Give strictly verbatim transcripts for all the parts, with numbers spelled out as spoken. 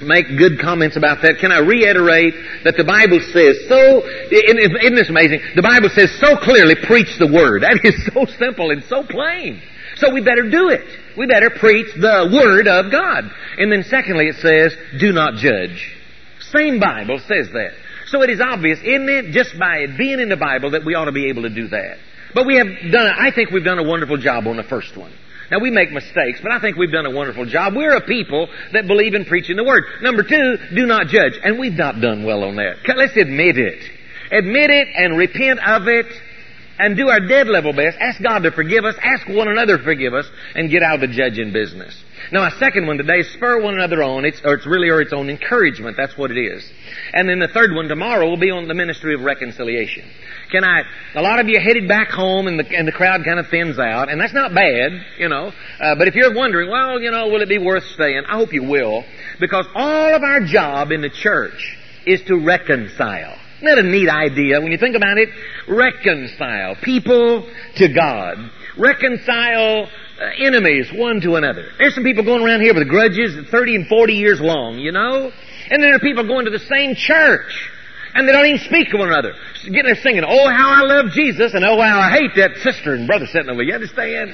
make good comments about that, can I reiterate that the Bible says so, isn't this amazing? The Bible says so clearly, preach the Word. That is so simple and so plain. So we better do it. We better preach the Word of God. And then secondly it says, do not judge. Same Bible says that. So it is obvious, isn't it, just by it being in the Bible that we ought to be able to do that. But we have done, I think we've done a wonderful job on the first one. Now, we make mistakes, but I think we've done a wonderful job. We're a people that believe in preaching the Word. Number two, do not judge. And we've not done well on that. Let's admit it. Admit it and repent of it and do our dead level best. Ask God to forgive us. Ask one another to forgive us and get out of the judging business. Now, our second one today is spur one another on. It's, or it's really or its own encouragement. That's what it is. And then the third one tomorrow will be on the ministry of reconciliation. Can I, a lot of you are headed back home and the, and the crowd kind of thins out, and that's not bad, you know, uh, but if you're wondering, well, you know, will it be worth staying? I hope you will, because all of our job in the church is to reconcile. Isn't that a neat idea when you think about it? Reconcile people to God. Reconcile uh, enemies one to another. There's some people going around here with grudges thirty and forty years long, you know, and then there are people going to the same church. And they don't even speak to one another. Getting there singing, oh, how I love Jesus, and oh, how I hate that sister and brother sitting over. You understand?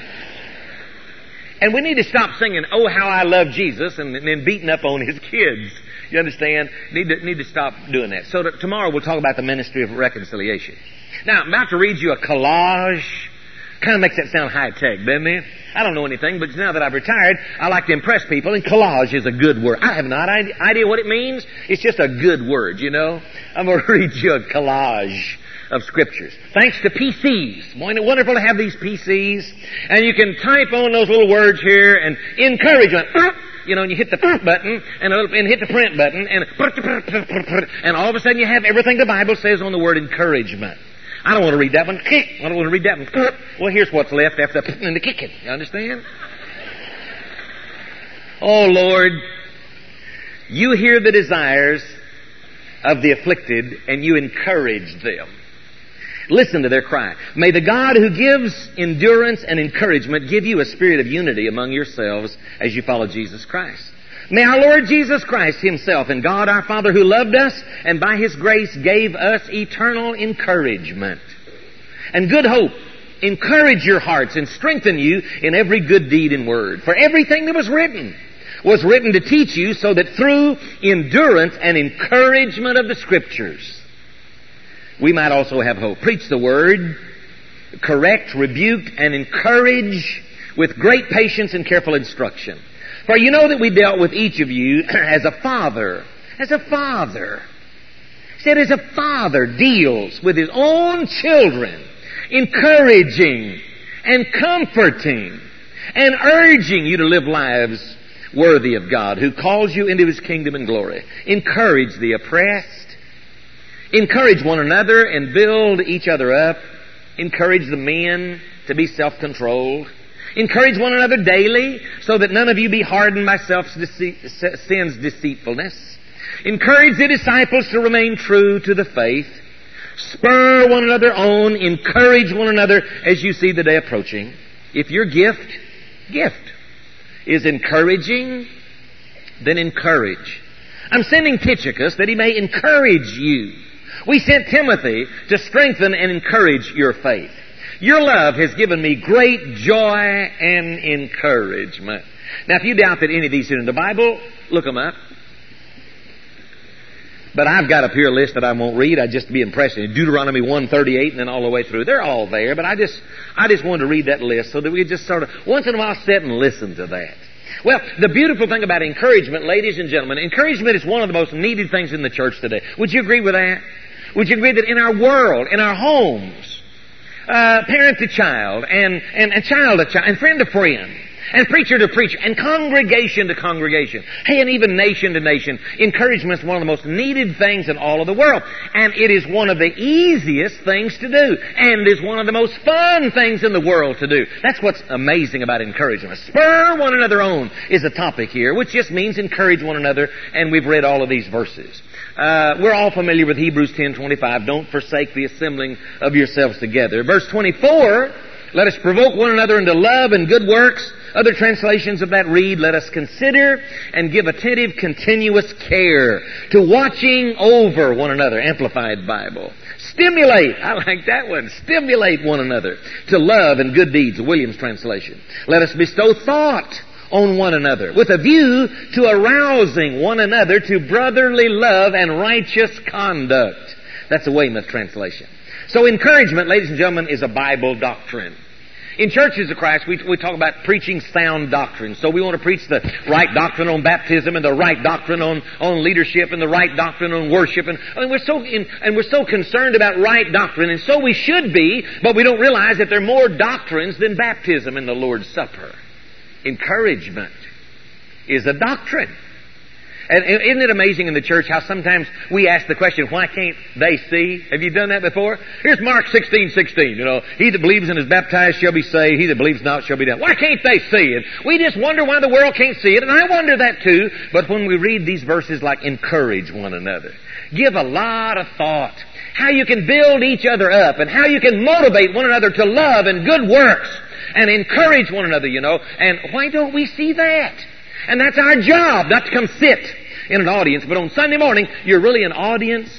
And we need to stop singing, oh, how I love Jesus, and then beating up on his kids. You understand? Need to, need to stop doing that. So that tomorrow we'll talk about the ministry of reconciliation. Now, I'm about to read you a collage. Kind of makes that sound high-tech, doesn't it? I don't know anything, but now that I've retired, I like to impress people, and collage is a good word. I have no idea what it means. It's just a good word, you know. I'm going to read you a collage of scriptures. Thanks to P Cs. Wonderful to have these P Cs. And you can type on those little words here and encouragement. You know, and you hit the button and, and hit the print button, and, and all of a sudden you have everything the Bible says on the word encouragement. I don't want to read that one. I don't want to read that one. Well, here's what's left after the and the kicking. You understand? Oh, Lord, you hear the desires of the afflicted and you encourage them. Listen to their cry. May the God who gives endurance and encouragement give you a spirit of unity among yourselves as you follow Jesus Christ. May our Lord Jesus Christ Himself and God our Father who loved us and by His grace gave us eternal encouragement and good hope encourage your hearts and strengthen you in every good deed and word. For everything that was written was written to teach you so that through endurance and encouragement of the Scriptures we might also have hope. Preach the Word, correct, rebuke, and encourage with great patience and careful instruction. For you know that we dealt with each of you as a father, as a father. He said as a father deals with his own children, encouraging and comforting and urging you to live lives worthy of God, who calls you into His kingdom and glory. Encourage the oppressed. Encourage one another and build each other up. Encourage the men to be self-controlled. Encourage one another daily so that none of you be hardened by self-sin's deceitfulness. Encourage the disciples to remain true to the faith. Spur one another on. Encourage one another as you see the day approaching. If your gift, gift, is encouraging, then encourage. I'm sending Tychicus that he may encourage you. We sent Timothy to strengthen and encourage your faith. Your love has given me great joy and encouragement. Now, if you doubt that any of these are in the Bible, look them up. But I've got up here a list that I won't read. I'd just be impressing. Deuteronomy one thirty-eight and then all the way through. They're all there, but I just I just wanted to read that list so that we could just sort of once in a while sit and listen to that. Well, the beautiful thing about encouragement, ladies and gentlemen, encouragement is one of the most needed things in the church today. Would you agree with that? Would you agree that in our world, in our homes, uh, parent to child, and, and, and child to child, and friend to friend, and preacher to preacher, and congregation to congregation, hey, and even nation to nation, encouragement is one of the most needed things in all of the world. And it is one of the easiest things to do, and is one of the most fun things in the world to do. That's what's amazing about encouragement. Spur one another on is a topic here, which just means encourage one another, and we've read all of these verses. Uh, we're all familiar with Hebrews ten twenty-five. Don't forsake the assembling of yourselves together. Verse twenty-four, let us provoke one another into love and good works, Other translations of that read, let us consider and give attentive, continuous care to watching over one another. Amplified Bible. Stimulate, I like that one, stimulate one another to love and good deeds, Williams translation. Let us bestow thought on one another with a view to arousing one another to brotherly love and righteous conduct. That's a Weymouth translation. So encouragement, ladies and gentlemen, is a Bible doctrine. In churches of Christ, we, we talk about preaching sound doctrine. So we want to preach the right doctrine on baptism and the right doctrine on, on leadership and the right doctrine on worship. And, I mean, we're so in, and we're so concerned about right doctrine, and so we should be, but we don't realize that there are more doctrines than baptism in the Lord's Supper. Encouragement is a doctrine. And isn't it amazing in the church how sometimes we ask the question, why can't they see? Have you done that before? Here's Mark sixteen sixteen. You know, he that believes and is baptized shall be saved. He that believes not shall be damned. Why can't they see it? We just wonder why the world can't see it. And I wonder that too. But when we read these verses like encourage one another, give a lot of thought how you can build each other up and how you can motivate one another to love and good works and encourage one another, you know. And why don't we see that? And that's our job, not to come sit in an audience. But on Sunday morning, you're really an audience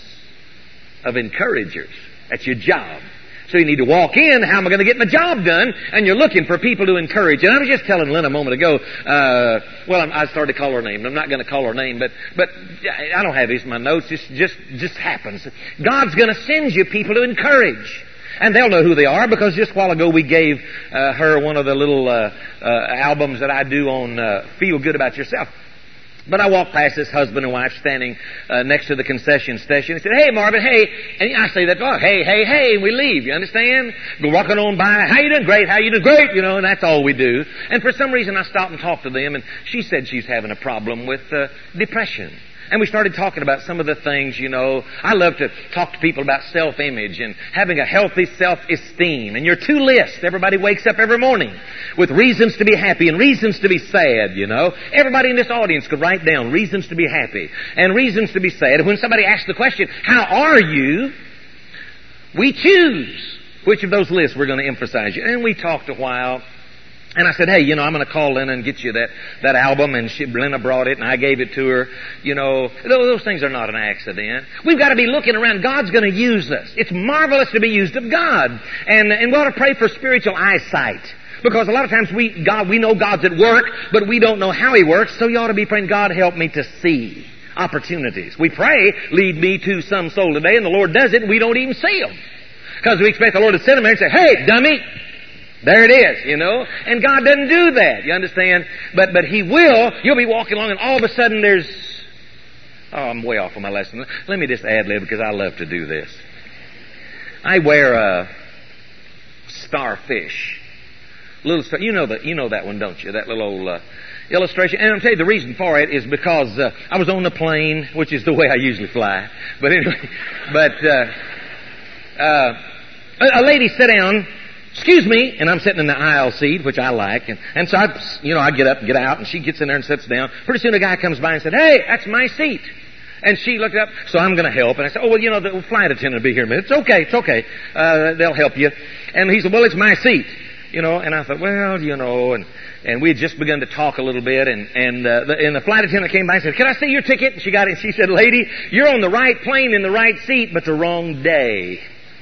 of encouragers. That's your job. So you need to walk in, how am I going to get my job done? And you're looking for people to encourage. And I was just telling Lynn a moment ago, uh, well, I'm, I started to call her name. I'm not going to call her name, but but I don't have these in my notes. It just, just happens. God's going to send you people to encourage. And they'll know who they are, because just a while ago we gave uh, her one of the little uh, uh, albums that I do on uh, Feel Good About Yourself. But I walked past this husband and wife standing uh, next to the concession station. He said, hey, Marvin, hey. And I say that, oh, hey, hey, hey, and we leave, you understand? Go walking on by, how you doing? Great, how you doing? Great, you know, and that's all we do. And for some reason I stopped and talked to them, and she said she's having a problem with uh, depression. And we started talking about some of the things, you know. I love to talk to people about self-image and having a healthy self-esteem. And your two lists, everybody wakes up every morning with reasons to be happy and reasons to be sad, you know. Everybody in this audience could write down reasons to be happy and reasons to be sad. And when somebody asks the question, how are you? We choose which of those lists we're going to emphasize you. And we talked a while. And I said, hey, you know, I'm going to call Lena and get you that, that album. And she, Lena brought it, and I gave it to her. You know, those, those things are not an accident. We've got to be looking around. God's going to use us. It's marvelous to be used of God. And, and we ought to pray for spiritual eyesight. Because a lot of times we, God, we know God's at work, but we don't know how He works. So you ought to be praying, God, help me to see opportunities. We pray, lead me to some soul today, and the Lord does it, and we don't even see them. Because we expect the Lord to send them there and say, hey, dummy, there it is, you know. And God doesn't do that, you understand? But but He will. You'll be walking along and all of a sudden there's... Oh, I'm way off on my lesson. Let me just ad-lib because I love to do this. I wear a starfish. Little star, you know that you know that one, don't you? That little old uh, illustration. And I'll tell you the reason for it is because uh, I was on the plane, which is the way I usually fly. But anyway, but uh, uh, a, a lady sat down. Excuse me, and I'm sitting in the aisle seat, which I like, and, and so I, you know, I get up and get out, and she gets in there and sits down. Pretty soon a guy comes by and said, hey, that's my seat. And she looked up, so I'm going to help. And I said, oh, well, you know, the flight attendant will be here in a minute. It's okay, it's okay. Uh, they'll help you. And he said, well, it's my seat. You know, and I thought, well, you know, and, and we had just begun to talk a little bit, and, and, uh, the, and the flight attendant came by and said, can I see your ticket? And she got it, and she said, lady, you're on the right plane in the right seat, but the wrong day.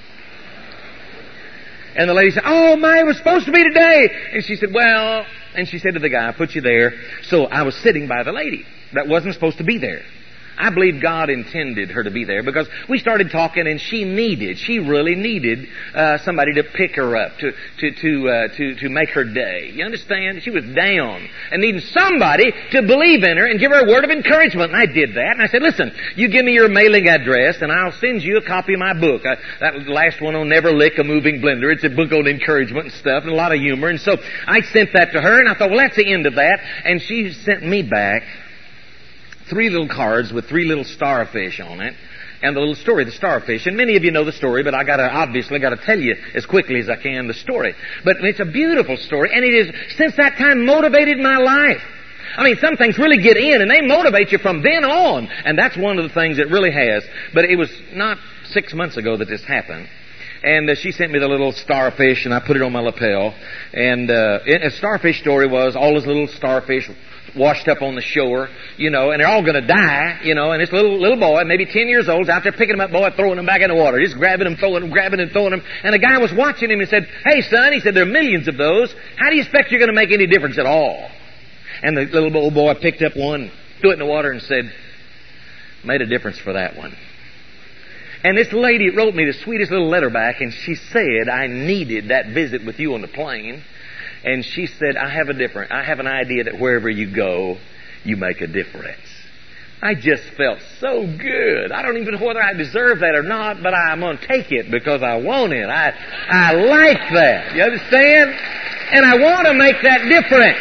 And the lady said, oh, my, it was supposed to be today. And she said, well, and she said to the guy, I put you there. So I was sitting by the lady that wasn't supposed to be there. I believe God intended her to be there because we started talking and she needed, she really needed uh, somebody to pick her up, to to to, uh, to to make her day. You understand? She was down and needing somebody to believe in her and give her a word of encouragement. And I did that. And I said, listen, you give me your mailing address and I'll send you a copy of my book. I, that last one on Never Lick a Moving Blender. It's a book on encouragement and stuff and a lot of humor. And so I sent that to her and I thought, well, that's the end of that. And she sent me back three little cards with three little starfish on it, and the little story of the starfish. And many of you know the story, but I gotta, obviously gotta tell you as quickly as I can the story. But it's a beautiful story, and it has, since that time, motivated my life. I mean, some things really get in, and they motivate you from then on. And that's one of the things it really has. But it was not six months ago that this happened. And uh, she sent me the little starfish, and I put it on my lapel. And uh, a starfish story was all those little starfish washed up on the shore, you know, and they're all going to die, you know, and this little little boy, maybe ten years old, is out there picking them up, boy, throwing them back in the water, just grabbing them, throwing them, grabbing and throwing them. And the guy was watching him and said, "Hey, son," he said, "there are millions of those. How do you expect you're going to make any difference at all?" And the little old boy picked up one, threw it in the water, and said, "Made a difference for that one." And this lady wrote me the sweetest little letter back, and she said, "I needed that visit with you on the plane." And she said, I have a different, I have an idea that wherever you go, you make a difference. I just felt so good. I don't even know whether I deserve that or not, but I'm going to take it because I want it. I, I like that. You understand? And I want to make that difference.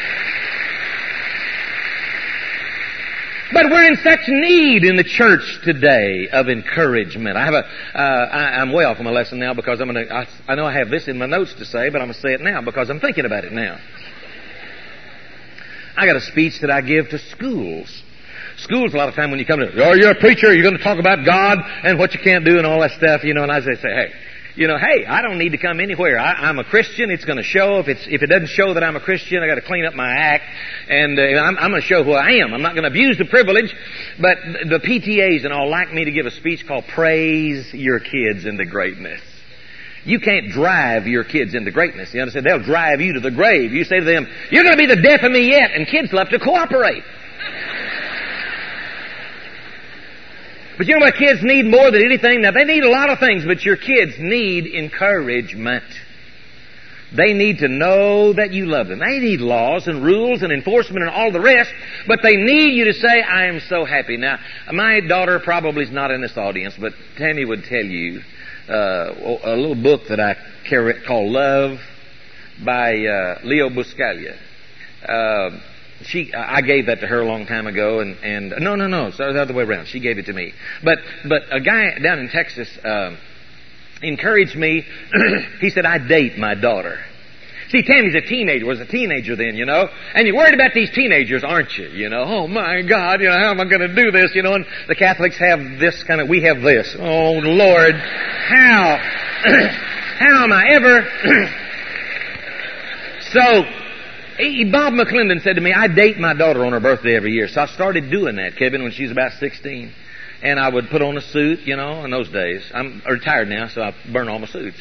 But we're in such need in the church today of encouragement. I have a, uh, I, I'm way off on my lesson now because I'm going to, I, I know I have this in my notes to say, but I'm going to say it now because I'm thinking about it now. I got a speech that I give to schools. Schools, a lot of time when you come to, oh, you're a preacher, you're going to talk about God and what you can't do and all that stuff, you know, and I say, hey, you know, hey, I don't need to come anywhere. I, I'm a Christian. It's going to show. If it's if it doesn't show that I'm a Christian, I got to clean up my act, and uh, I'm, I'm going to show who I am. I'm not going to abuse the privilege. But the P T As and all like me to give a speech called "Praise Your Kids into Greatness." You can't drive your kids into greatness. You understand? They'll drive you to the grave. You say to them, "You're going to be the death of me yet," and kids love to cooperate. But you know what kids need more than anything? Now, they need a lot of things, but your kids need encouragement. They need to know that you love them. They need laws and rules and enforcement and all the rest, but they need you to say, "I am so happy." Now, my daughter probably is not in this audience, but Tammy would tell you uh, a little book that I carry called Love by uh, Leo Buscaglia. Uh, She, I gave that to her a long time ago, and, and no, no, no, so the other way around. She gave it to me. But, but a guy down in Texas uh, encouraged me. He said, "I date my daughter." See, Tammy's a teenager, was a teenager then, you know, and you're worried about these teenagers, aren't you? You know, oh my God, you know, how am I going to do this? You know, and the Catholics have this kind of, we have this. Oh Lord, how, how am I ever? So, Bob McClendon said to me, "I date my daughter on her birthday every year." So I started doing that, Kevin, when she was about sixteen. And I would put on a suit, you know, in those days. I'm retired now, so I burn all my suits.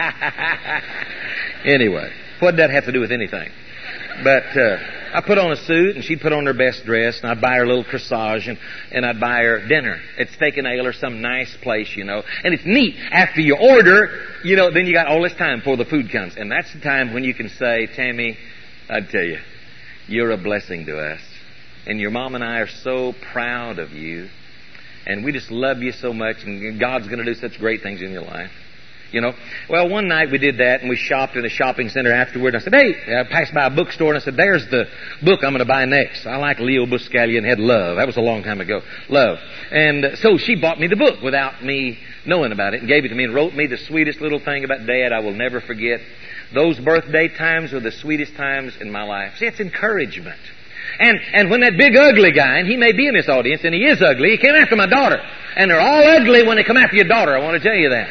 Anyway, what did that have to do with anything? But uh, I put on a suit, and she'd put on her best dress, and I'd buy her a little corsage, and, and I'd buy her dinner at Steak and Ale or some nice place, you know. And it's neat. After you order, you know, then you got all this time before the food comes. And that's the time when you can say, "Tammy, I tell you, you're a blessing to us. And your mom and I are so proud of you. And we just love you so much. And God's going to do such great things in your life." You know? Well, one night we did that, and we shopped in a shopping center afterward. And I said, "Hey," I passed by a bookstore, and I said, "There's the book I'm going to buy next. I like Leo Buscaglia and had Love." That was a long time ago. Love. And so she bought me the book without me knowing about it and gave it to me and wrote me the sweetest little thing about Dad I will never forget. Those birthday times are the sweetest times in my life. See, it's encouragement. And and when that big ugly guy, and he may be in this audience, and he is ugly, he came after my daughter. And they're all ugly when they come after your daughter. I want to tell you that.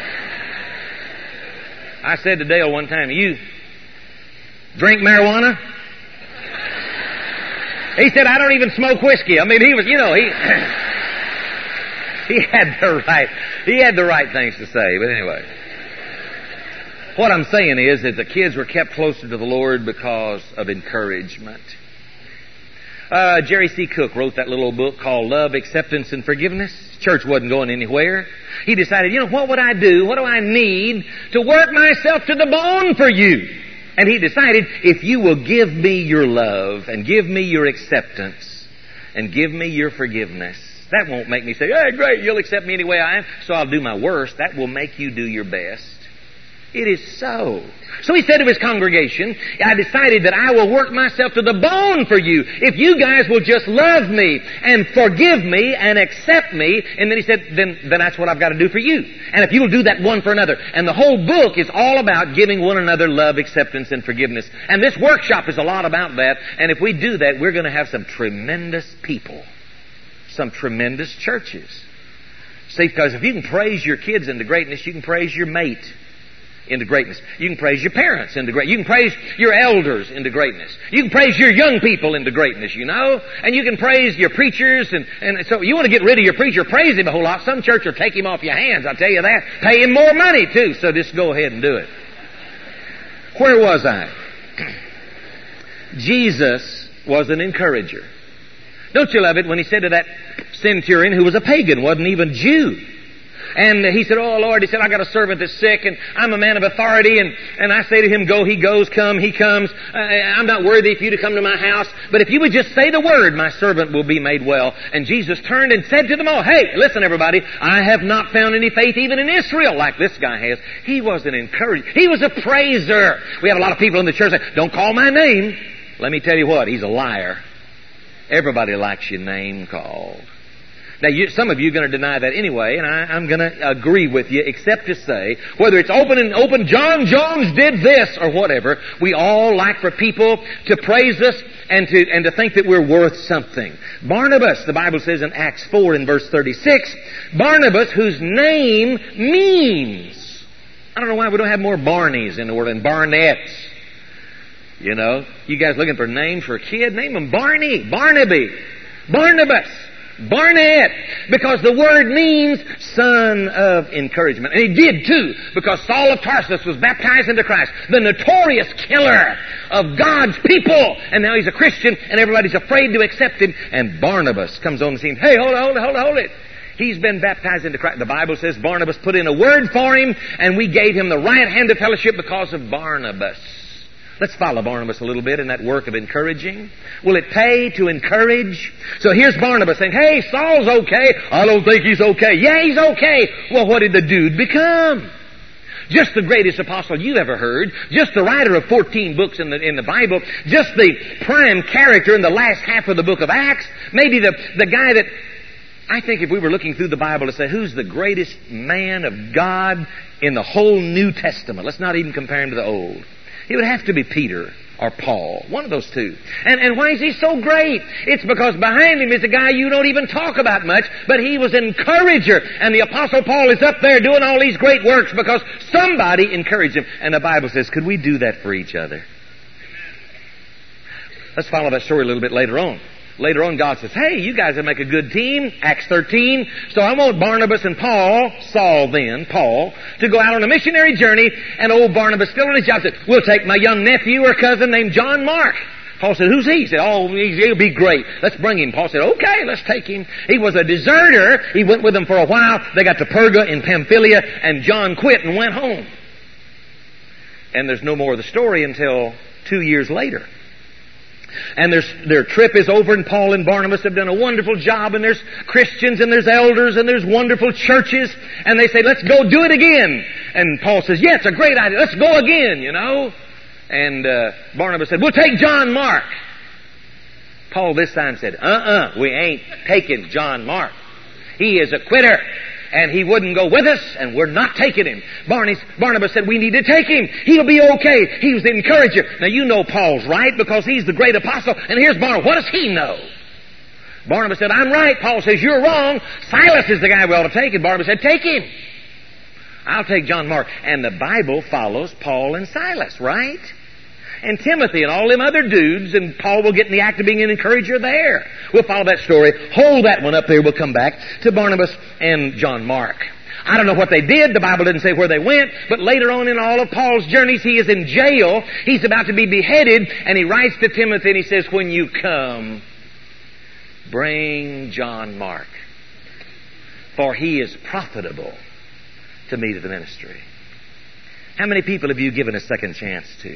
I said to Dale one time, "You drink marijuana?" He said, "I don't even smoke whiskey." I mean, he was, you know, he he had the right he had the right things to say. But anyway. What I'm saying is that the kids were kept closer to the Lord because of encouragement. Uh, Jerry C. Cook wrote that little book called Love, Acceptance, and Forgiveness. Church wasn't going anywhere. He decided, you know, what would I do? What do I need to work myself to the bone for you? And he decided, if you will give me your love and give me your acceptance and give me your forgiveness, that won't make me say, "Hey, great, you'll accept me any way I am, so I'll do my worst." That will make you do your best. It is so. So he said to his congregation, "I decided that I will work myself to the bone for you if you guys will just love me and forgive me and accept me." And then he said, then, then that's what I've got to do for you. And if you will do that one for another. And the whole book is all about giving one another love, acceptance, and forgiveness. And this workshop is a lot about that. And if we do that, we're going to have some tremendous people. Some tremendous churches. See, because if you can praise your kids into greatness, you can praise your mate into greatness. You can praise your parents into greatness. You can praise your elders into greatness. You can praise your young people into greatness, you know. And you can praise your preachers. And, and so you want to get rid of your preacher, praise him a whole lot. Some church will take him off your hands, I'll tell you that. Pay him more money, too. So just go ahead and do it. Where was I? Jesus was an encourager. Don't you love it when he said to that centurion who was a pagan, wasn't even Jew. And he said, oh Lord, he said, I got a servant that's sick and I'm a man of authority and, and I say to him, go, he goes, come, he comes. Uh, I'm not worthy for you to come to my house, but if you would just say the word, my servant will be made well. And Jesus turned and said to them all, hey, listen everybody, I have not found any faith even in Israel like this guy has. He was an encourager. He was a praiser. We have a lot of people in the church that don't call my name. Let me tell you what, he's a liar. Everybody likes your name called. Now, you, some of you are going to deny that anyway, and I, I'm going to agree with you, except to say, whether it's open and open, John Jones did this, or whatever, we all like for people to praise us and to, and to think that we're worth something. Barnabas, the Bible says in Acts four in verse thirty-six, Barnabas, whose name means, I don't know why we don't have more Barneys in the world, and Barnetts. You know, you guys looking for names for a kid? Name them Barney, Barnaby, Barnabas, Barnett, because the word means son of encouragement. And he did too, because Saul of Tarsus was baptized into Christ, the notorious killer of God's people. And now he's a Christian, and everybody's afraid to accept him. And Barnabas comes on the scene. Hey, hold it, hold it, hold it, hold it. He's been baptized into Christ. The Bible says Barnabas put in a word for him, and we gave him the right hand of fellowship because of Barnabas. Let's follow Barnabas a little bit in that work of encouraging. Will it pay to encourage? So here's Barnabas saying, hey, Saul's okay. I don't think he's okay. Yeah, he's okay. Well, what did the dude become? Just the greatest apostle you ever heard. Just the writer of fourteen books in the, in the Bible. Just the prime character in the last half of the book of Acts. Maybe the, the guy that, I think if we were looking through the Bible to say, who's the greatest man of God in the whole New Testament? Let's not even compare him to the Old. It would have to be Peter or Paul. One of those two. And, and why is he so great? It's because behind him is a guy you don't even talk about much, but he was an encourager. And the Apostle Paul is up there doing all these great works because somebody encouraged him. And the Bible says, could we do that for each other? Let's follow that story a little bit later on. Later on, God says, hey, you guys will make a good team. Acts thirteen. So I want Barnabas and Paul, Saul then, Paul, to go out on a missionary journey. And old Barnabas, still on his job, said, we'll take my young nephew or cousin named John Mark. Paul said, who's he? He said, oh, he'll be great. Let's bring him. Paul said, okay, let's take him. He was a deserter. He went with them for a while. They got to Perga in Pamphylia, and John quit and went home. And there's no more of the story until two years later. And there's, their trip is over, and Paul and Barnabas have done a wonderful job, and there's Christians, and there's elders, and there's wonderful churches, and they say, let's go do it again. And Paul says, yeah, it's a great idea. Let's go again, you know. And uh, Barnabas said, we'll take John Mark. Paul this time said, uh-uh, we ain't taking John Mark. He is a quitter. And he wouldn't go with us, and we're not taking him. Barnabas, Barnabas said, we need to take him. He'll be okay. He was the encourager. Now, you know Paul's right because he's the great apostle. And here's Barnabas. What does he know? Barnabas said, I'm right. Paul says, you're wrong. Silas is the guy we ought to take. And Barnabas said, take him. I'll take John Mark. And the Bible follows Paul and Silas, right? And Timothy and all them other dudes, and Paul will get in the act of being an encourager there. We'll follow that story. Hold that one up there. We'll come back to Barnabas and John Mark. I don't know what they did. The Bible didn't say where they went. But later on in all of Paul's journeys, he is in jail. He's about to be beheaded. And he writes to Timothy and he says, when you come, bring John Mark. For he is profitable to me to the ministry. How many people have you given a second chance to?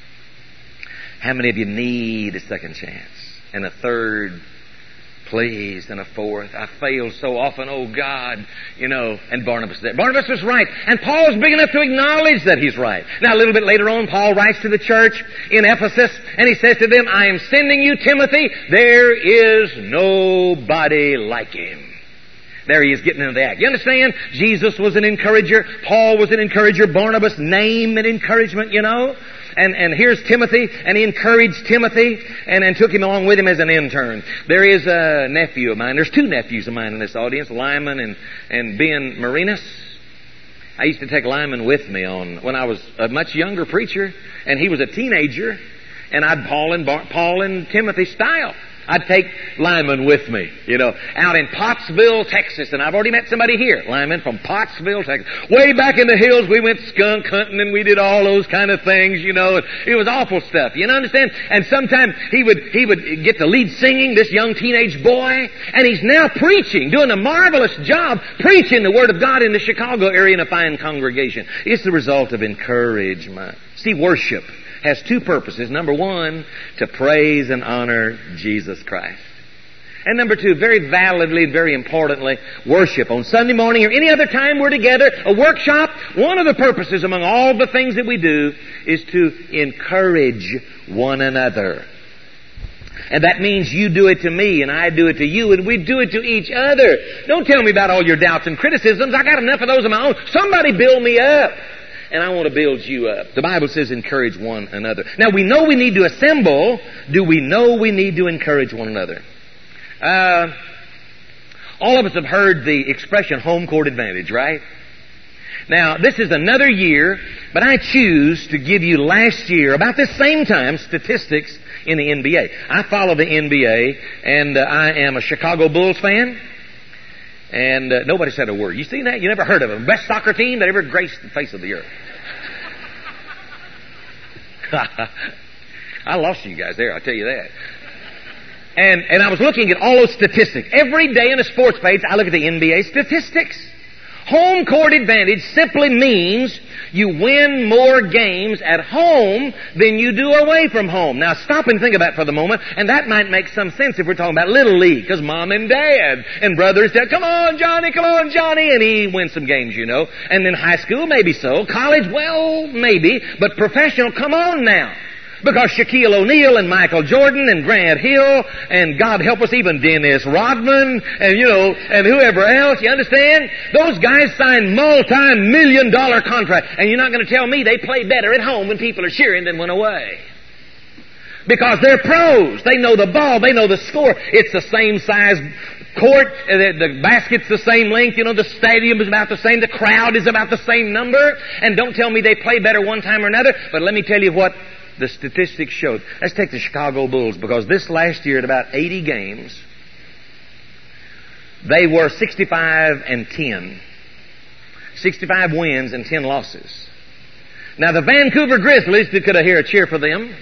How many of you need a second chance? And a third, please, and a fourth. I fail so often, oh God, you know. And Barnabas said, Barnabas was right. And Paul's big enough to acknowledge that he's right. Now, a little bit later on, Paul writes to the church in Ephesus, and he says to them, I am sending you Timothy. There is nobody like him. There he is getting into the act. You understand? Jesus was an encourager. Paul was an encourager. Barnabas' name and encouragement, you know. And, and here's Timothy, and he encouraged Timothy and, and took him along with him as an intern. There is a nephew of mine. There's two nephews of mine in this audience, Lyman and, and Ben Marinas. I used to take Lyman with me on when I was a much younger preacher, and he was a teenager, and I'd Paul and, Bar, Paul and Timothy style. I'd take Lyman with me, you know, out in Pottsville, Texas. And I've already met somebody here, Lyman from Pottsville, Texas. Way back in the hills, we went skunk hunting and we did all those kind of things, you know. And it was awful stuff, you know, understand? And sometimes he would, he would get the lead singing, this young teenage boy. And he's now preaching, doing a marvelous job, preaching the Word of God in the Chicago area in a fine congregation. It's the result of encouragement. See, worship has two purposes. Number one, to praise and honor Jesus Christ. And number two, very validly and very importantly, worship. On Sunday morning or any other time we're together, a workshop, one of the purposes among all the things that we do is to encourage one another. And that means you do it to me and I do it to you and we do it to each other. Don't tell me about all your doubts and criticisms. I got enough of those of my own. Somebody build me up. And I want to build you up. The Bible says encourage one another. Now we know we need to assemble. Do we know we need to encourage one another? Uh, all of us have heard the expression home court advantage, right? Now this is another year, but I choose to give you last year, about this same time, statistics in the N B A. I follow the N B A, and uh, I am a Chicago Bulls fan. And uh, nobody said a word. You seen that? You never heard of them. Best soccer team that ever graced the face of the earth. I lost you guys there, I'll tell you that. And and I was looking at all those statistics. Every day in a sports page, I look at the N B A statistics. Home court advantage simply means you win more games at home than you do away from home. Now stop and think about it for the moment, and that might make some sense if we're talking about Little League, because Mom and Dad and brothers said, come on Johnny, come on Johnny, and he wins some games, you know. And then high school, maybe so. College, well, maybe. But professional, come on now. Because Shaquille O'Neal and Michael Jordan and Grant Hill and God help us, even Dennis Rodman and, you know, and whoever else, you understand? Those guys sign multi-million dollar contracts. And you're not going to tell me they play better at home when people are cheering than when away. Because they're pros. They know the ball. They know the score. It's the same size court. The, the basket's the same length. You know, the stadium is about the same. The crowd is about the same number. And don't tell me they play better one time or another. But let me tell you what the statistics showed. Let's take the Chicago Bulls, because this last year at about eighty games, they were sixty-five and ten. sixty-five wins and ten losses. Now the Vancouver Grizzlies, could I hear a cheer for them?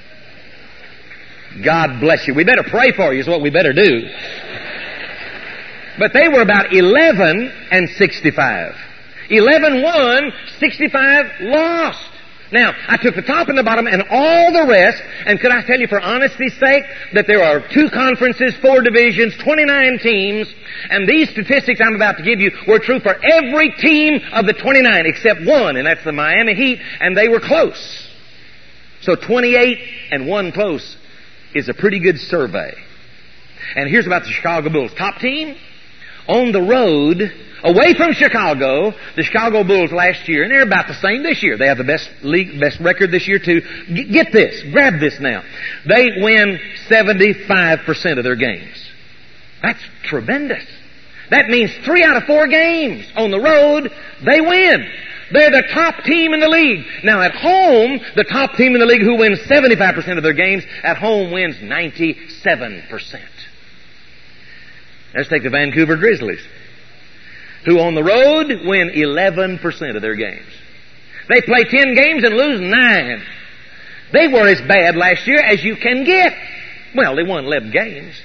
God bless you. We better pray for you is what we better do. But they were about eleven and sixty-five. eleven won, sixty-five lost. Now, I took the top and the bottom and all the rest, and could I tell you for honesty's sake that there are two conferences, four divisions, twenty-nine teams, and these statistics I'm about to give you were true for every team of the twenty-nine except one, and that's the Miami Heat, and they were close. So twenty-eight and one close is a pretty good survey. And here's about the Chicago Bulls. Top team on the road, away from Chicago, the Chicago Bulls last year, and they're about the same this year. They have the best league, best record this year too. G- get this, grab this now. They win seventy-five percent of their games. That's tremendous. That means three out of four games on the road, they win. They're the top team in the league. Now at home, the top team in the league who wins seventy-five percent of their games, at home wins ninety-seven percent. Let's take the Vancouver Grizzlies, who on the road win eleven percent of their games. They play ten games and lose nine. They were as bad last year as you can get. Well, they won eleven games.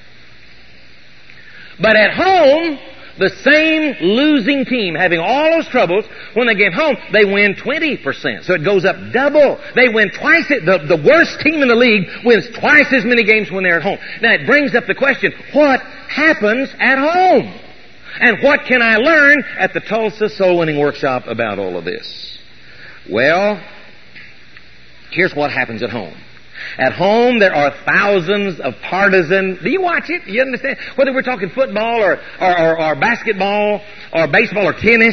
But at home, the same losing team, having all those troubles, when they get home, they win twenty percent. So it goes up double. They win twice it. The, the worst team in the league wins twice as many games when they're at home. Now it brings up the question, what happens at home? And what can I learn at the Tulsa Soul Winning Workshop about all of this? Well, here's what happens at home. At home, there are thousands of partisan... Do you watch it? You understand? Whether we're talking football or, or, or, or basketball or baseball or tennis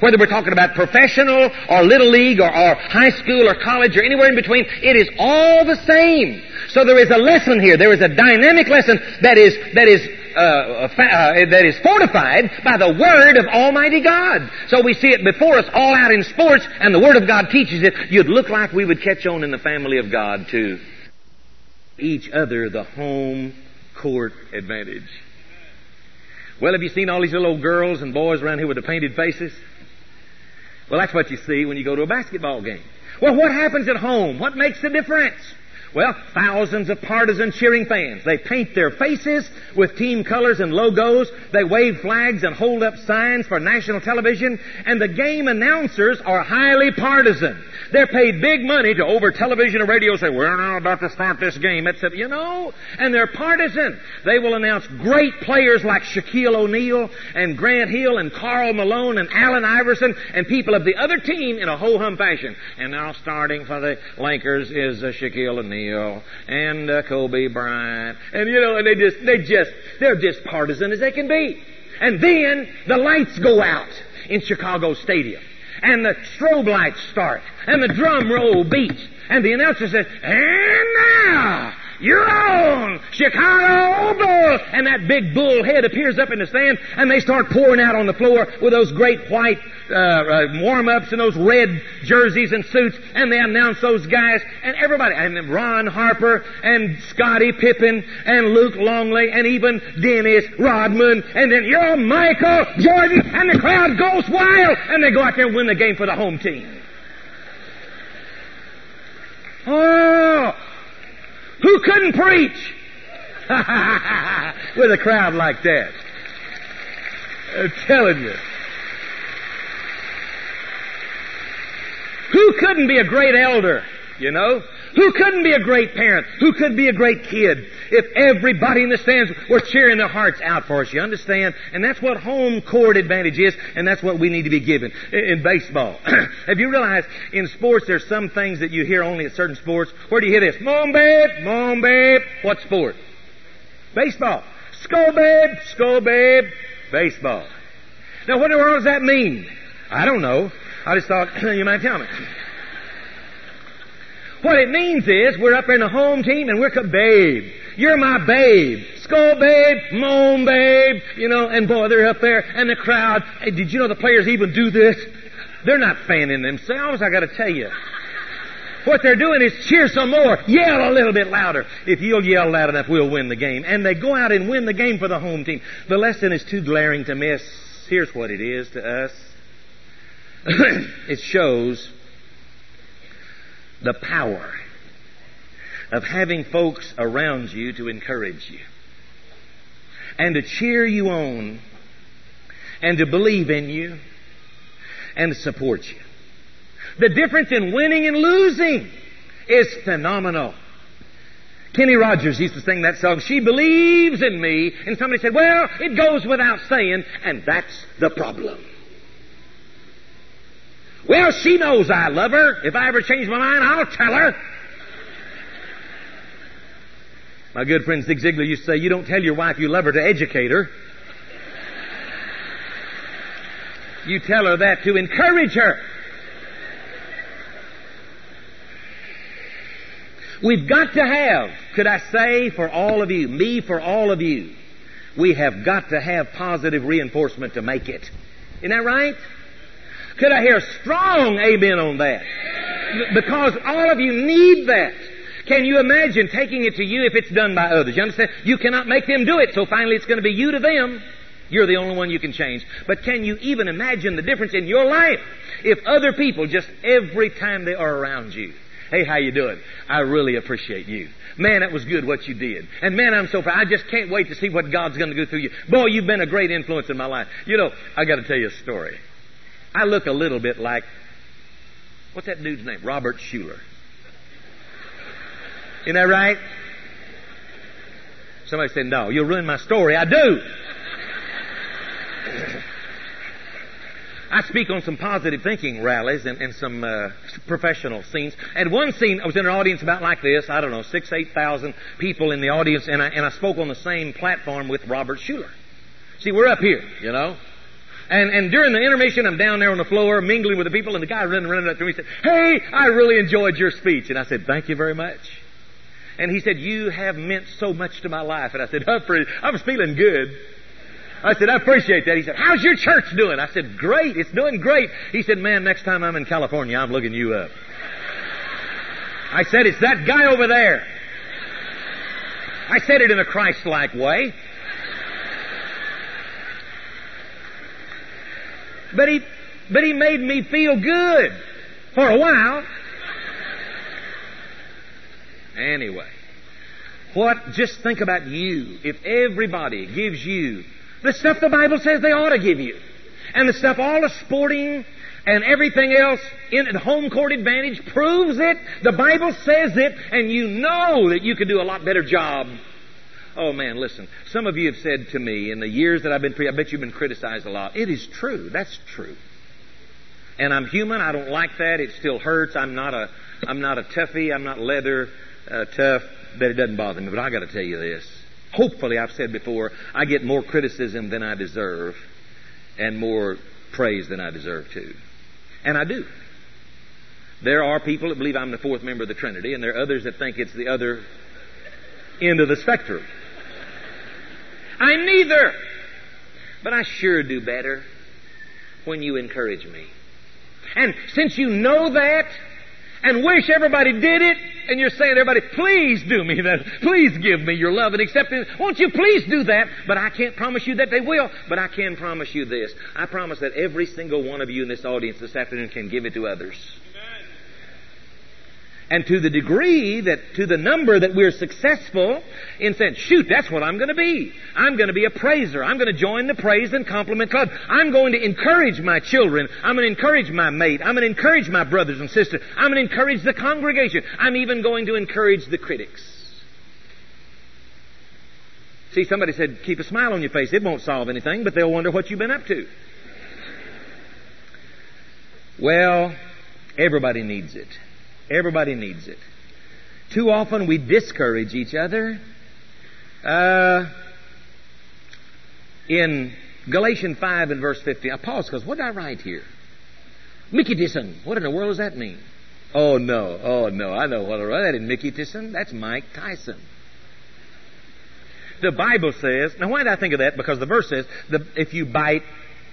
Whether we're talking about professional or little league or, or high school or college or anywhere in between, it is all the same. So there is a lesson here. There is a dynamic lesson that is, that is, uh, uh, that is fortified by the Word of Almighty God. So we see it before us all out in sports, and the Word of God teaches it. You'd look like we would catch on in the family of God too. Each other the home court advantage. Well, have you seen all these little old girls and boys around here with the painted faces? Well, that's what you see when you go to a basketball game. Well, what happens at home? What makes the difference? Well, thousands of partisan cheering fans. They paint their faces with team colors and logos. They wave flags and hold up signs for national television. And the game announcers are highly partisan. They're paid big money to, over television and radio, say, we're now about to start this game, et cetera. You know, and they're partisan. They will announce great players like Shaquille O'Neal and Grant Hill and Karl Malone and Allen Iverson and people of the other team in a ho-hum fashion. And now starting for the Lakers is uh, Shaquille O'Neal and uh, Kobe Bryant. And, you know, and they just, they just, they're just partisan as they can be. And then the lights go out in Chicago Stadium. And the strobe lights start. And the drum roll beats. And the announcer says, and now, your own Chicago Bulls. And that big bull head appears up in the stand. And they start pouring out on the floor with those great white uh, uh, warm-ups and those red jerseys and suits. And they announce those guys. And everybody, and Ron Harper and Scottie Pippen and Luke Longley and even Dennis Rodman. And then you're Michael Jordan. And the crowd goes wild. And they go out there and win the game for the home team. Oh, who couldn't preach with a crowd like that? I'm telling you. Who couldn't be a great elder, you know? Who couldn't be a great parent? Who could be a great kid if everybody in the stands were cheering their hearts out for us, you understand? And that's what home court advantage is, and that's what we need to be given in baseball. Have you realized in sports there's some things that you hear only at certain sports? Where do you hear this? Mom, babe, mom, babe. What sport? Baseball. Skull, babe, skull, babe. Baseball. Now, what in the world does that mean? I don't know. I just thought you might tell me. What it means is we're up in the home team and we're, babe, you're my babe. Skull babe, moan babe, you know, and boy, they're up there and the crowd. Hey, did you know the players even do this? They're not fanning themselves, I gotta tell you. What they're doing is cheer some more, yell a little bit louder. If you'll yell loud enough, we'll win the game. And they go out and win the game for the home team. The lesson is too glaring to miss. Here's what it is to us. It shows the power of having folks around you to encourage you and to cheer you on and to believe in you and to support you. The difference in winning and losing is phenomenal. Kenny Rogers used to sing that song, She Believes in Me, and somebody said, well, it goes without saying, and that's the problem. Well, she knows I love her. If I ever change my mind, I'll tell her. My good friend Zig Ziglar used to say, you don't tell your wife you love her to educate her. You tell her that to encourage her. We've got to have, could I say for all of you, me for all of you, we have got to have positive reinforcement to make it. Isn't that right? Could I hear a strong amen on that? Because all of you need that. Can you imagine taking it to you if it's done by others? You understand? You cannot make them do it, so finally it's going to be you to them. You're the only one you can change. But can you even imagine the difference in your life if other people, just every time they are around you, hey, how you doing? I really appreciate you. Man, that was good what you did. And man, I'm so proud. I just can't wait to see what God's going to do through you. Boy, you've been a great influence in my life. You know, I got to tell you a story. I look a little bit like, what's that dude's name? Robert Schuller. Isn't that right? Somebody said, no, you'll ruin my story. I do. I speak on some positive thinking rallies and, and some uh, professional scenes. And one scene, I was in an audience about like this, I don't know, six, eight thousand people in the audience, and I, and I spoke on the same platform with Robert Schuller. See, we're up here, you know. And, and during the intermission, I'm down there on the floor mingling with the people, and the guy running, running up to me said, "Hey, I really enjoyed your speech." And I said, "Thank you very much." And he said, "You have meant so much to my life." And I said, I was feeling good. I said, "I appreciate that." He said, "How's your church doing?" I said, "Great, it's doing great." He said, "Man, next time I'm in California, I'm looking you up." I said, "It's that guy over there." I said it in a Christ-like way. But he, but he made me feel good for a while. Anyway, what, just think about you. If everybody gives you the stuff the Bible says they ought to give you, and the stuff all the sporting and everything else in the home court advantage proves it, the Bible says it, and you know that you could do a lot better job. Oh man, listen, some of you have said to me in the years that I've been, pre- I bet you've been criticized a lot. It is true. That's true. And I'm human. I don't like that. It still hurts. I'm not a, I'm not a toughie. I'm not leather uh, tough, but it doesn't bother me. But I got to tell you this. Hopefully, I've said before, I get more criticism than I deserve and more praise than I deserve too. And I do. There are people that believe I'm the fourth member of the Trinity, and there are others that think it's the other end of the spectrum. I'm neither. But I sure do better when you encourage me. And since you know that and wish everybody did it, and you're saying, "Everybody, please do me that. Please give me your love and acceptance. Won't you please do that?" But I can't promise you that they will. But I can promise you this. I promise that every single one of you in this audience this afternoon can give it to others. And to the degree that, to the number that we're successful in saying, "Shoot, that's what I'm going to be. I'm going to be a praiser. I'm going to join the praise and compliment club. I'm going to encourage my children. I'm going to encourage my mate. I'm going to encourage my brothers and sisters. I'm going to encourage the congregation. I'm even going to encourage the critics." See, somebody said, "Keep a smile on your face. It won't solve anything, but they'll wonder what you've been up to." Well, everybody needs it. Everybody needs it. Too often we discourage each other. Uh, in Galatians five and verse fifteen, I pause because what did I write here? Mickey Tyson. What in the world does that mean? Oh no, oh no, I know what I wrote. That isn't Mickey Tyson. That's Mike Tyson. The Bible says, now why did I think of that? Because the verse says, the, if you bite...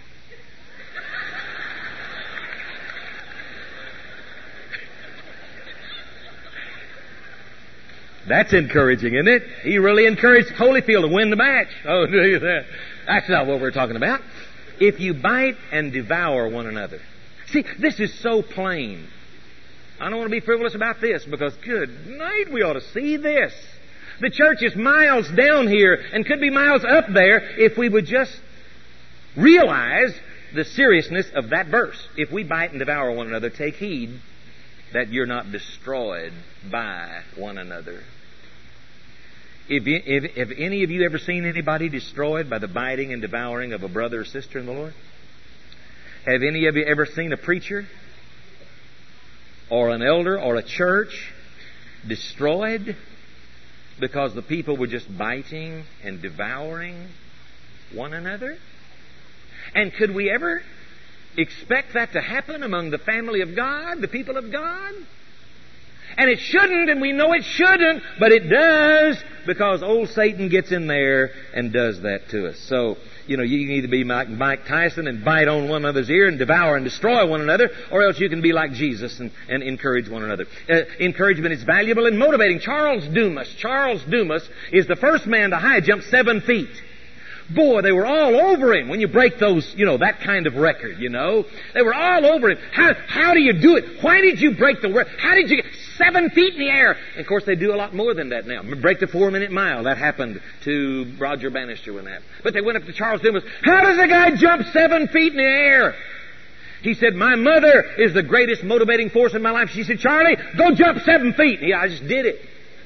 That's encouraging, isn't it? He really encouraged Holyfield to win the match. Oh, do you that? That's not what we're talking about. If you bite and devour one another. See, this is so plain. I don't want to be frivolous about this because, good night, we ought to see this. The church is miles down here and could be miles up there if we would just realize the seriousness of that verse. If we bite and devour one another, take heed that you're not destroyed by one another. If, if, if any of you ever seen anybody destroyed by the biting and devouring of a brother or sister in the Lord? Have any of you ever seen a preacher or an elder or a church destroyed because the people were just biting and devouring one another? And could we ever expect that to happen among the family of God, the people of God? And it shouldn't, and we know it shouldn't, but it does, because old Satan gets in there and does that to us. So, you know, you can either be Mike, Mike Tyson and bite on one another's ear and devour and destroy one another, or else you can be like Jesus and, and encourage one another. Uh, encouragement is valuable and motivating. Charles Dumas, Charles Dumas is the first man to high jump seven feet. Boy, they were all over him when you break those, you know, that kind of record, you know. They were all over him. How, how do you do it? Why did you break the record? How did you get seven feet in the air? And of course, they do a lot more than that now. Break the four-minute mile. That happened to Roger Bannister when that. But they went up to Charles Dumas. How does a guy jump seven feet in the air? He said, my mother is the greatest motivating force in my life. She said, Charlie, go jump seven feet. Yeah, I just did it.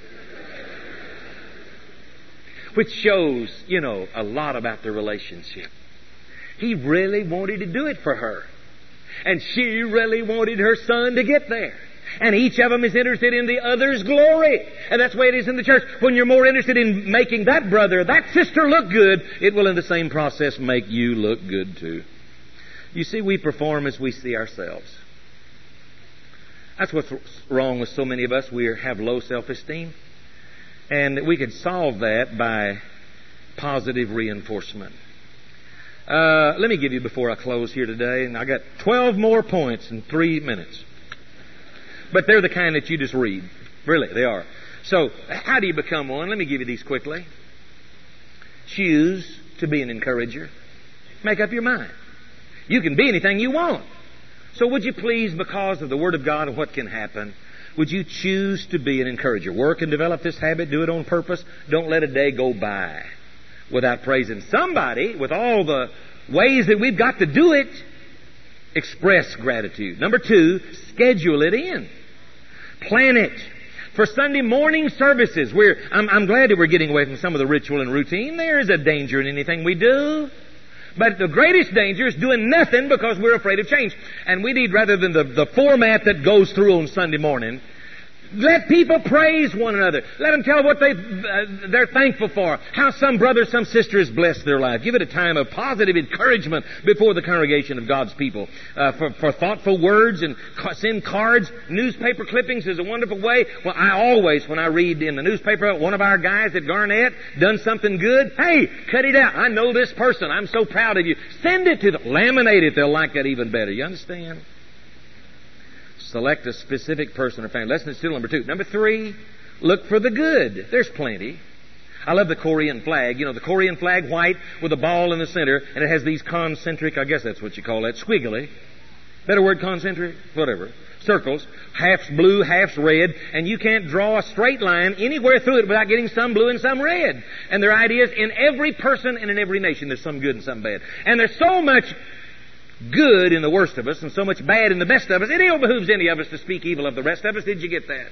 Which shows, you know, a lot about the relationship. He really wanted to do it for her. And she really wanted her son to get there. And each of them is interested in the other's glory. And that's the way it is in the church. When you're more interested in making that brother, that sister look good, it will in the same process make you look good too. You see, we perform as we see ourselves. That's what's wrong with so many of us. We have low self-esteem. And we could solve that by positive reinforcement. Uh, let me give you, before I close here today, and I got twelve more points in three minutes. But they're the kind that you just read. Really, they are. So, how do you become one? Let me give you these quickly. Choose to be an encourager. Make up your mind. You can be anything you want. So would you please, because of the Word of God and what can happen, would you choose to be an encourager? Work and develop this habit. Do it on purpose. Don't let a day go by without praising somebody. With all the ways that we've got to do it, express gratitude. Number two, schedule it in. Plan it. For Sunday morning services, we're, I'm, I'm glad that we're getting away from some of the ritual and routine. There is a danger in anything we do. But the greatest danger is doing nothing because we're afraid of change. And we need, rather than the, the format that goes through on Sunday morning, let people praise one another. Let them tell what they, uh, they're thankful for. How some brother, some sister has blessed their life. Give it a time of positive encouragement before the congregation of God's people. Uh, for, for thoughtful words and send cards. Newspaper clippings is a wonderful way. Well, I always, when I read in the newspaper, one of our guys at Garnett done something good. Hey, cut it out. I know this person. I'm so proud of you. Send it to them. Laminate it. They'll like that even better. You understand? Select a specific person or family. Lesson still number two. Number three, look for the good. There's plenty. I love the Korean flag. You know, the Korean flag, white with a ball in the center, and it has these concentric, I guess that's what you call that, squiggly. Better word, concentric? Whatever. Circles. Half's blue, half's red, and you can't draw a straight line anywhere through it without getting some blue and some red. And their idea is in every person and in every nation there's some good and some bad. And there's so much good in the worst of us and so much bad in the best of us, it ill behooves any of us to speak evil of the rest of us. Did you get that?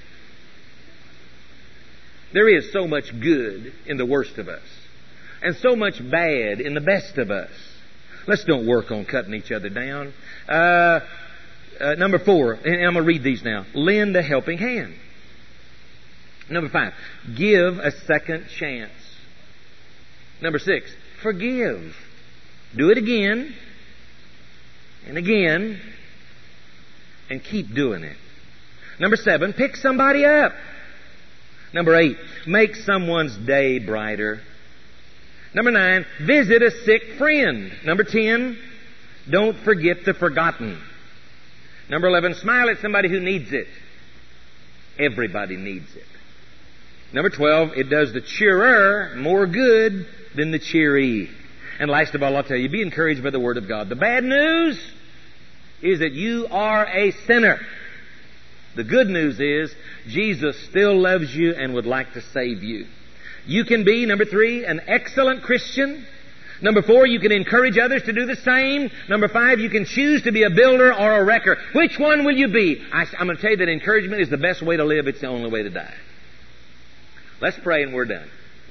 There is so much good in the worst of us and so much bad in the best of us. Let's don't work on cutting each other down. Uh, uh, number four, and I'm going to read these now. Lend a helping hand. Number five, give a second chance. Number six, forgive. Do it again. And again, and keep doing it. Number seven, pick somebody up. Number eight, make someone's day brighter. Number nine, visit a sick friend. Number ten, don't forget the forgotten. Number eleven, smile at somebody who needs it. Everybody needs it. Number twelve, it does the cheerer more good than the cheery. And last of all, I'll tell you, be encouraged by the Word of God. The bad news is that you are a sinner. The good news is Jesus still loves you and would like to save you. You can be, number three, an excellent Christian. Number four, you can encourage others to do the same. Number five, you can choose to be a builder or a wrecker. Which one will you be? I, I'm going to tell you that encouragement is the best way to live. It's the only way to die. Let's pray and we're done.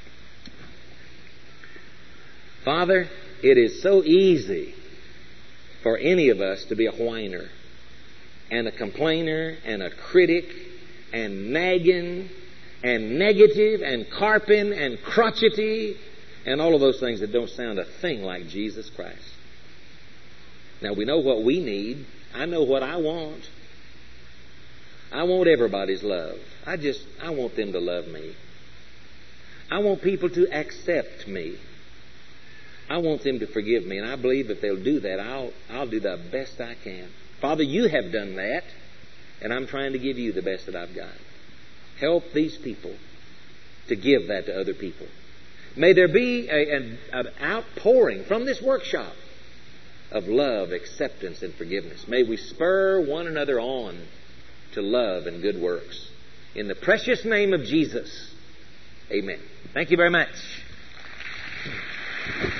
Father, it is so easy for any of us to be a whiner and a complainer and a critic and nagging and negative and carping and crotchety and all of those things that don't sound a thing like Jesus Christ. Now, we know what we need. I know what I want. I want everybody's love. I just, I want them to love me. I want people to accept me. I want them to forgive me, and I believe if they'll do that, I'll, I'll do the best I can. Father, you have done that, and I'm trying to give you the best that I've got. Help these people to give that to other people. May there be a, an, an outpouring from this workshop of love, acceptance, and forgiveness. May we spur one another on to love and good works. In the precious name of Jesus, amen. Thank you very much.